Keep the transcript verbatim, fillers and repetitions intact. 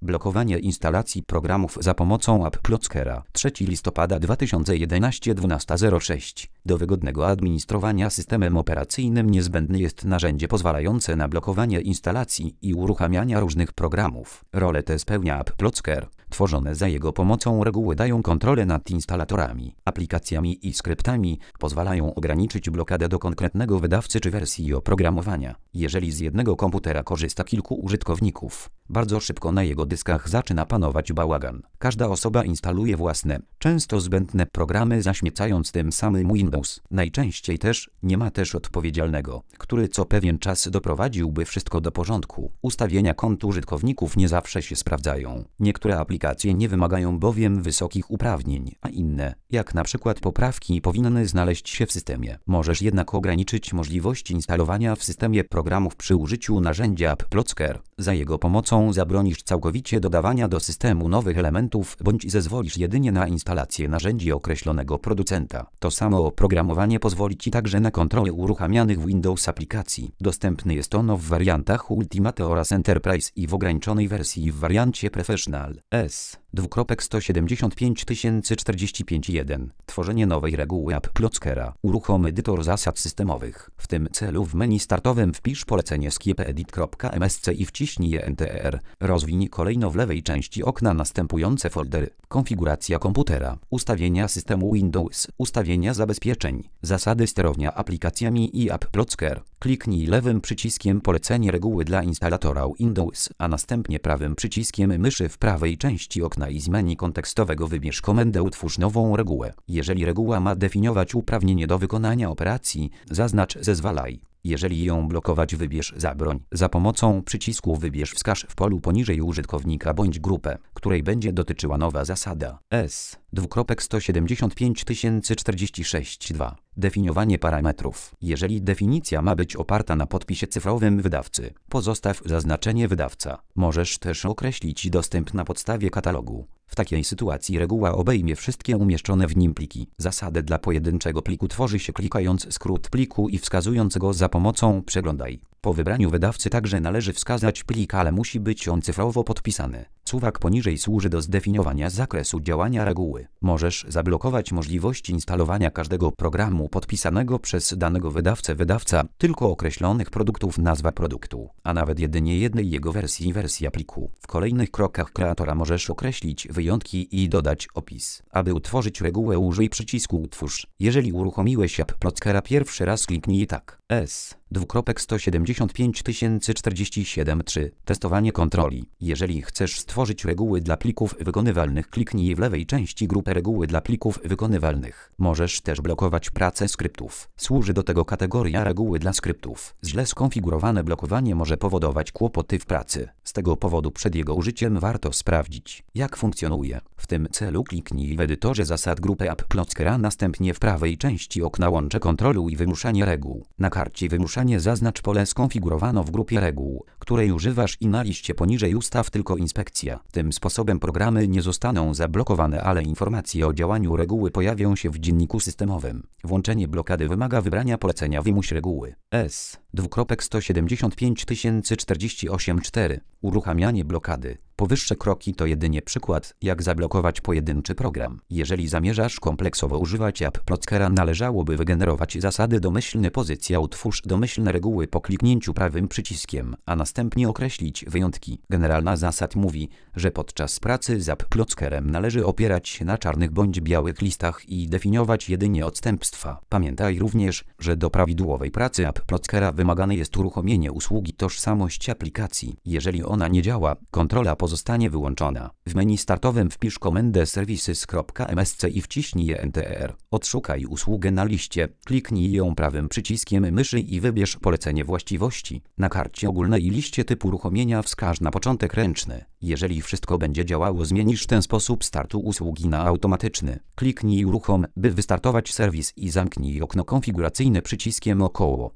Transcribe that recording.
Blokowanie instalacji programów za pomocą AppKlockera. trzeciego listopada dwa tysiące jedenastego dwunasta zero sześć. Do wygodnego administrowania systemem operacyjnym niezbędne jest narzędzie pozwalające na blokowanie instalacji i uruchamiania różnych programów. Rolę tę spełnia AppKlocker. Tworzone za jego pomocą reguły dają kontrolę nad instalatorami, aplikacjami i skryptami, pozwalają ograniczyć blokadę do konkretnego wydawcy czy wersji oprogramowania. Jeżeli z jednego komputera korzysta kilku użytkowników, bardzo szybko na jego dyskach zaczyna panować bałagan. Każda osoba instaluje własne, często zbędne programy, zaśmiecając tym samym Windows. Najczęściej też nie ma też odpowiedzialnego, który co pewien czas doprowadziłby wszystko do porządku. Ustawienia kont użytkowników nie zawsze się sprawdzają. Niektóre aplikacje nie wymagają bowiem wysokich uprawnień, a inne, jak na przykład poprawki, powinny znaleźć się w systemie. Możesz jednak ograniczyć możliwości instalowania w systemie programów przy użyciu narzędzia AppKlocker. Za jego pomocą zabronisz całkowicie dodawania do systemu nowych elementów bądź zezwolisz jedynie na instalację narzędzi określonego producenta. To samo oprogramowanie pozwoli Ci także na kontrolę uruchamianych w Windows aplikacji. Dostępny jest ono w wariantach Ultimate oraz Enterprise i w ograniczonej wersji w wariancie Professional. S. Dwukropek sto siedemdziesiąt pięć tysięcy czterdzieści pięć jeden. Tworzenie nowej reguły AppKlockera. Uruchom edytor zasad systemowych. W tym celu w menu startowym wpisz polecenie skipedit kropka m s c i wciśnij Enter. Rozwiń kolejno w lewej części okna następujące foldery. Konfiguracja komputera. Ustawienia systemu Windows. Ustawienia zabezpieczeń. Zasady sterowania aplikacjami i AppKlocker. Kliknij lewym przyciskiem polecenie reguły dla instalatora Windows, a następnie prawym przyciskiem myszy w prawej części okna i z menu kontekstowego wybierz komendę utwórz nową regułę. Jeżeli reguła ma definiować uprawnienie do wykonania operacji, zaznacz zezwalaj. Jeżeli ją blokować, wybierz zabroń. Za pomocą przycisku wybierz wskaż w polu poniżej użytkownika bądź grupę, której będzie dotyczyła nowa zasada. S. Dwukropek sto siedemdziesiąt pięć tysięcy czterdzieści sześć dwa. Definiowanie parametrów. Jeżeli definicja ma być oparta na podpisie cyfrowym wydawcy, pozostaw zaznaczenie wydawca. Możesz też określić dostęp na podstawie katalogu. W takiej sytuacji reguła obejmie wszystkie umieszczone w nim pliki. Zasadę dla pojedynczego pliku tworzy się klikając skrót pliku i wskazując go za pomocą przeglądaj. Po wybraniu wydawcy także należy wskazać plik, ale musi być on cyfrowo podpisany. Suwak poniżej służy do zdefiniowania zakresu działania reguły. Możesz zablokować możliwość instalowania każdego programu podpisanego przez danego wydawcę wydawca, tylko określonych produktów nazwa produktu, a nawet jedynie jednej jego wersji wersja pliku. W kolejnych krokach kreatora możesz określić wyjątki i dodać opis. Aby utworzyć regułę, użyj przycisku utwórz. Jeżeli uruchomiłeś AppKlockera pierwszy raz, kliknij tak. S. Dwukropek sto siedemdziesiąt pięć tysięcy czterdzieści siedem trzy. Testowanie kontroli. Jeżeli chcesz stworzyć reguły dla plików wykonywalnych, kliknij w lewej części grupę reguły dla plików wykonywalnych. Możesz też blokować pracę skryptów. Służy do tego kategoria reguły dla skryptów. Źle skonfigurowane blokowanie może powodować kłopoty w pracy. Z tego powodu przed jego użyciem warto sprawdzić, jak funkcjonuje. W tym celu kliknij w edytorze zasad grupy AppKlockera, następnie w prawej części okna łącze kontroluj i wymuszanie reguł. Na karcie wymuszanie zaznacz pole skonfigurowano w grupie reguł, której używasz i na liście poniżej ustaw tylko inspekcja. Tym sposobem programy nie zostaną zablokowane, ale informacje o działaniu reguły pojawią się w dzienniku systemowym. Włączenie blokady wymaga wybrania polecenia wymuś reguły. S. Dwukropek sto siedemdziesiąt pięć tysięcy czterdzieści osiem cztery. Uruchamianie blokady. Powyższe kroki to jedynie przykład, jak zablokować pojedynczy program. Jeżeli zamierzasz kompleksowo używać AppKlockera, należałoby wygenerować zasady domyślne pozycja utwórz domyślne reguły po kliknięciu prawym przyciskiem, a następnie określić wyjątki. Generalna zasad mówi, że podczas pracy z AppKlockerem należy opierać się na czarnych bądź białych listach i definiować jedynie odstępstwa. Pamiętaj również, że do prawidłowej pracy AppKlockera wymagane jest uruchomienie usługi tożsamość aplikacji. Jeżeli ona nie działa, kontrola pozostanie wyłączona. W menu startowym wpisz komendę services kropka m s c i wciśnij Enter. Odszukaj usługę na liście, kliknij ją prawym przyciskiem myszy i wybierz polecenie właściwości. Na karcie ogólnej i liście typ uruchomienia wskaż na początek ręczny. Jeżeli wszystko będzie działało, zmienisz ten sposób startu usługi na automatyczny. Kliknij uruchom, by wystartować serwis i zamknij okno konfiguracyjne przyciskiem około.